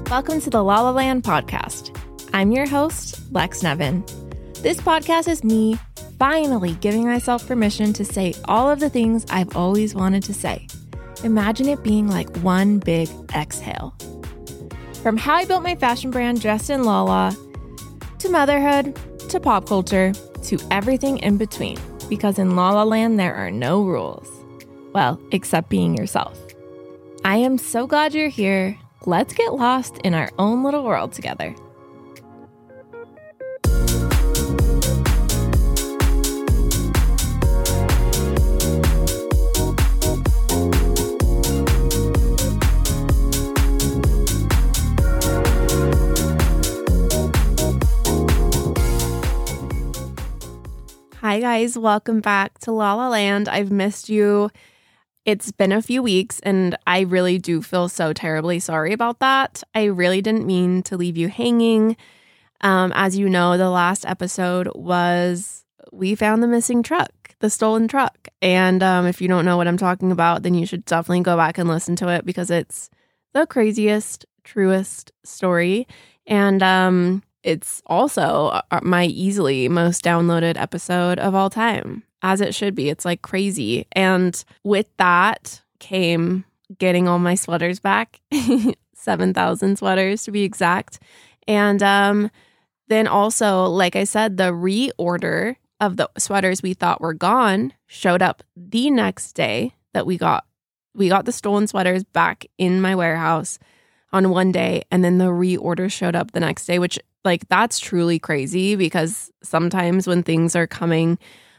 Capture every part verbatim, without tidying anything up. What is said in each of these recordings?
Welcome to the La La Land podcast. I'm your host, Lex Nevin. This podcast is me finally giving myself permission to say all of the things I've always wanted to say. Imagine it being like one big exhale. From how I built my fashion brand Dressed in Lala, to motherhood, to pop culture, to everything in between. Because in La La Land, there are no rules. Well, except being yourself. I am so glad you're here. Let's get lost in our own little world together. Hi guys, welcome back to La La Land. I've missed you. It's been a few weeks and I really do feel so terribly sorry about that. I really didn't mean to leave you hanging. Um, as you know, the last episode was we found the missing truck, the stolen truck. And um, if you don't know what I'm talking about, then you should definitely go back and listen to it because it's the craziest, truest story. And um, it's also my easily most downloaded episode of all time. As it should be. It's like crazy. And with that came getting all my sweaters back, seven thousand sweaters to be exact. And um, then also, like I said, the reorder of the sweaters we thought were gone showed up the next day that we got. We got the stolen sweaters back in my warehouse on one day. And then the reorder showed up the next day, which like that's truly crazy because sometimes when things are coming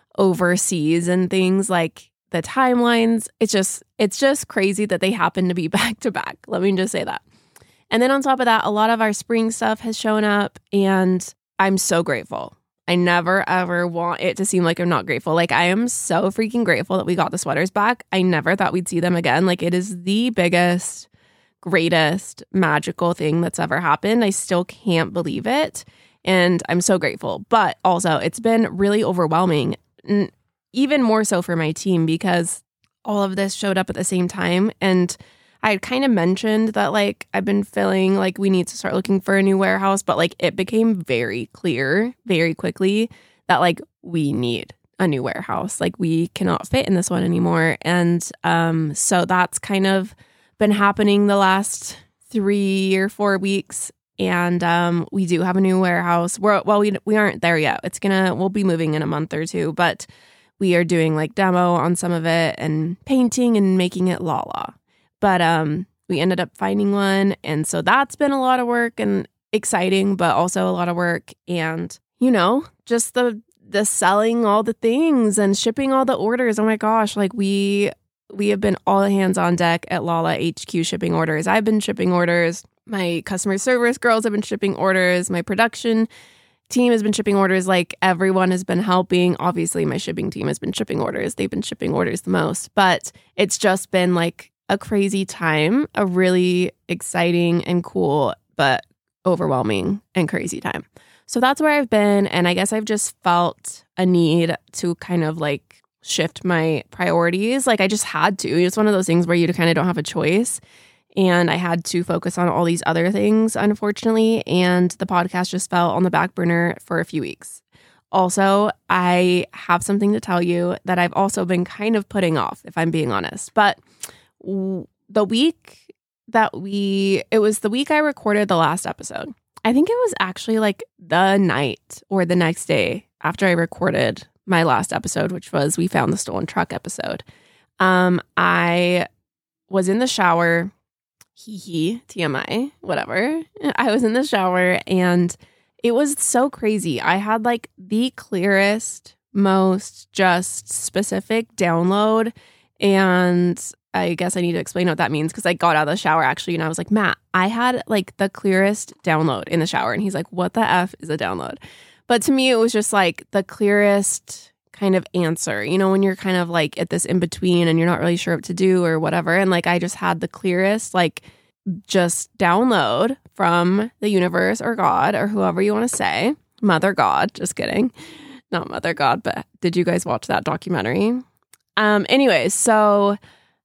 overseas and things like the timelines, it's just it's just crazy that they happen to be back to back. Let me just say that. And then on top of that, a lot of our spring stuff has shown up and I'm so grateful. I never ever want it to seem like I'm not grateful. Like I am so freaking grateful that we got the sweaters back. I never thought we'd see them again. Like it is the biggest, greatest, magical thing that's ever happened. I still can't believe it. And I'm so grateful. But also it's been really overwhelming. Even more so for my team because all of this showed up at the same time. And I had kind of mentioned that like I've been feeling like we need to start looking for a new warehouse, but like it became very clear very quickly that like we need a new warehouse. Like we cannot fit in this one anymore. And um, so that's kind of been happening the last three or four weeks. And um, we do have a new warehouse. We're, well, we we aren't there yet. It's gonna we'll be moving in a month or two, but we are doing like demo on some of it and painting and making it Lala. But um, we ended up finding one, and so that's been a lot of work and exciting, but also a lot of work. And you know, just the the selling all the things and shipping all the orders. Oh my gosh, like we we have been all hands on deck at Lala H Q shipping orders. I've been shipping orders. My customer service girls have been shipping orders. My production team has been shipping orders. Like everyone has been helping. Obviously, my shipping team has been shipping orders. They've been shipping orders the most. But it's just been like a crazy time, a really exciting and cool, but overwhelming and crazy time. So that's where I've been. And I guess I've just felt a need to kind of like shift my priorities. Like I just had to. It's one of those things where you kind of don't have a choice. And I had to focus on all these other things, unfortunately, and the podcast just fell on the back burner for a few weeks. Also, I have something to tell you that I've also been kind of putting off, if I'm being honest. But w- the week that we, it was the week I recorded the last episode. I think it was actually like the night or the next day after I recorded my last episode, which was We Found the Stolen Truck episode. Um, I was in the shower. Hee hee, T M I, whatever. I was in the shower and it was so crazy. I had like the clearest, most just specific download. And I guess I need to explain what that means because I got out of the shower actually and I was like, Matt, I had like the clearest download in the shower. And he's like, what the F is a download? But to me, it was just like the clearest kind of answer, you know, when you're kind of like at this in between and you're not really sure what to do or whatever. And like, I just had the clearest, like just download from the universe or God or whoever you want to say, Mother God, just kidding. Not Mother God, but did you guys watch that documentary? Um, anyways, so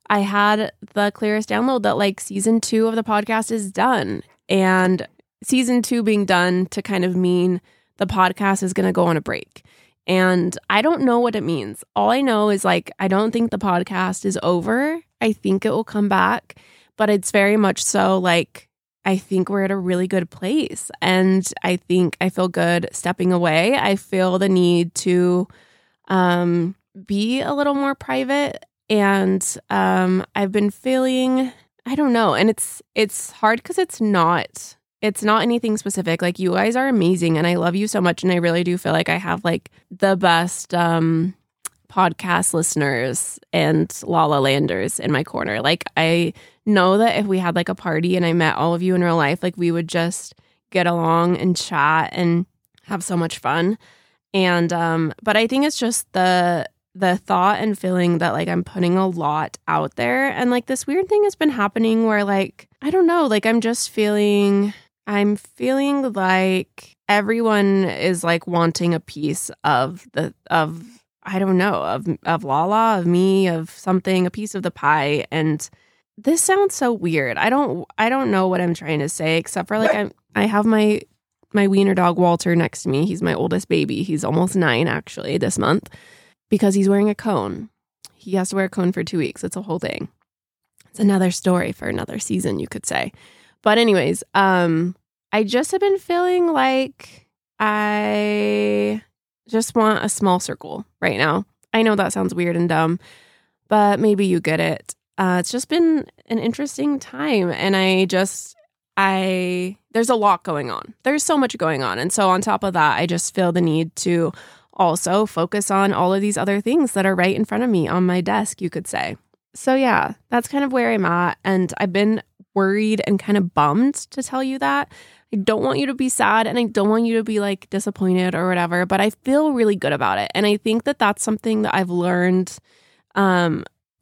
I had the clearest download that like season two of the podcast is done. And season two being done to kind of mean the podcast is going to go on a break. And I don't know what it means. All I know is like, I don't think the podcast is over. I think it will come back, but it's very much so like, I think we're at a really good place. And I think I feel good stepping away. I feel the need to um, be a little more private. And um, I've been feeling, I don't know. And it's, it's hard because it's not, it's not anything specific. Like you guys are amazing and I love you so much. And I really do feel like I have like the best um, podcast listeners and La La Landers in my corner. Like I know that if we had like a party and I met all of you in real life, like we would just get along and chat and have so much fun. And, um, but I think it's just the, the thought and feeling that like I'm putting a lot out there. And like this weird thing has been happening where like, I don't know, like I'm just feeling, I'm feeling like everyone is like wanting a piece of the, of, I don't know, of, of Lala, of me, of something, a piece of the pie. And this sounds so weird. I don't, I don't know what I'm trying to say, except for like, I'm, I have my, my wiener dog, Walter, next to me. He's my oldest baby. He's almost nine actually this month because he's wearing a cone. He has to wear a cone for two weeks. It's a whole thing. It's another story for another season, you could say. But anyways, um, I just have been feeling like I just want a small circle right now. I know that sounds weird and dumb, but maybe you get it. Uh, it's just been an interesting time. And I just, I, there's a lot going on. There's so much going on. And so on top of that, I just feel the need to also focus on all of these other things that are right in front of me on my desk, you could say. So yeah, that's kind of where I'm at. And I've been worried and kind of bummed to tell you that. I don't want you to be sad and I don't want you to be like disappointed or whatever, but I feel really good about it. And I think that that's something that I've learned um,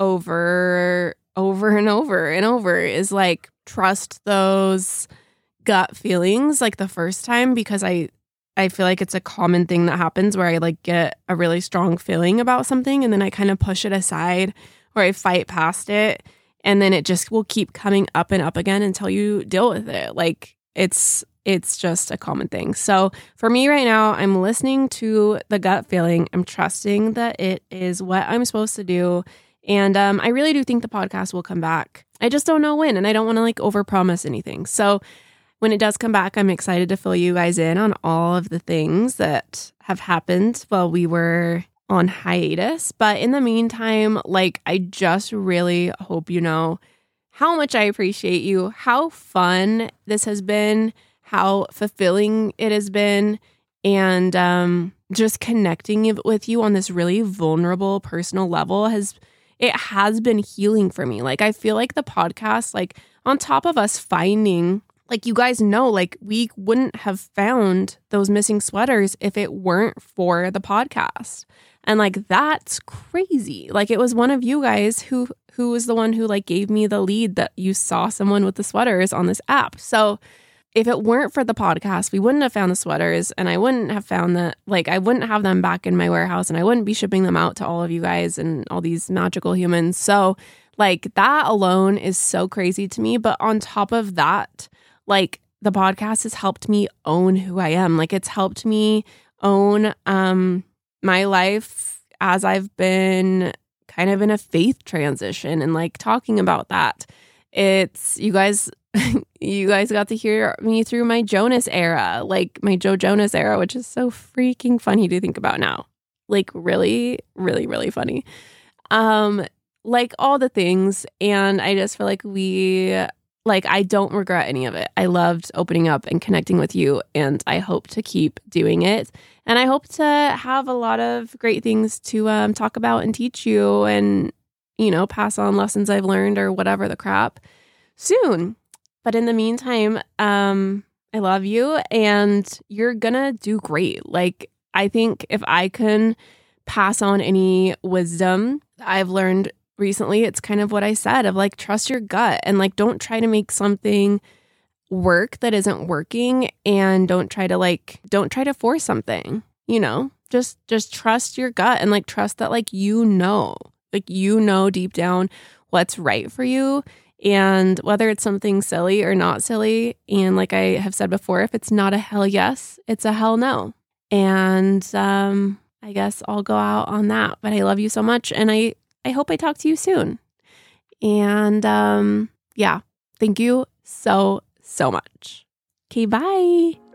over, over and over and over is like trust those gut feelings like the first time, because I, I feel like it's a common thing that happens where I like get a really strong feeling about something and then I kind of push it aside or I fight past it. And then it just will keep coming up and up again until you deal with it. Like it's, it's just a common thing. So for me right now, I'm listening to the gut feeling. I'm trusting that it is what I'm supposed to do. And um, I really do think the podcast will come back. I just don't know when, and I don't want to like overpromise anything. So when it does come back, I'm excited to fill you guys in on all of the things that have happened while we were on hiatus. But in the meantime, like, I just really hope you know how much I appreciate you, how fun this has been, how fulfilling it has been, and um, just connecting with you on this really vulnerable personal level has, it has been healing for me. Like, I feel like the podcast, like on top of us finding, like you guys know, like we wouldn't have found those missing sweaters if it weren't for the podcast. And like, that's crazy. Like it was one of you guys who, who was the one who like gave me the lead that you saw someone with the sweaters on this app. So if it weren't for the podcast, we wouldn't have found the sweaters and I wouldn't have found that, like I wouldn't have them back in my warehouse and I wouldn't be shipping them out to all of you guys and all these magical humans. So like that alone is so crazy to me. But on top of that, like the podcast has helped me own who I am. Like it's helped me own um, my life as I've been kind of in a faith transition and like talking about that. It's you guys, you guys got to hear me through my Jonas era, like my Joe Jonas era, which is so freaking funny to think about now. Like really, really, really funny. Um, like all the things. And I just feel like we... Like, I don't regret any of it. I loved opening up and connecting with you, and I hope to keep doing it. And I hope to have a lot of great things to um, talk about and teach you and, you know, pass on lessons I've learned or whatever the crap soon. But in the meantime, um, I love you, and you're gonna do great. Like, I think if I can pass on any wisdom I've learned recently, it's kind of what I said of like, trust your gut and like, don't try to make something work that isn't working, and don't try to like, don't try to force something, you know, just, just trust your gut and like, trust that like, you know, like, you know, deep down what's right for you. And whether it's something silly or not silly, and like I have said before, if it's not a hell yes, it's a hell no. And um, I guess I'll go out on that. But I love you so much. And I, I hope I talk to you soon. And um, yeah, thank you so, so much. Okay, bye.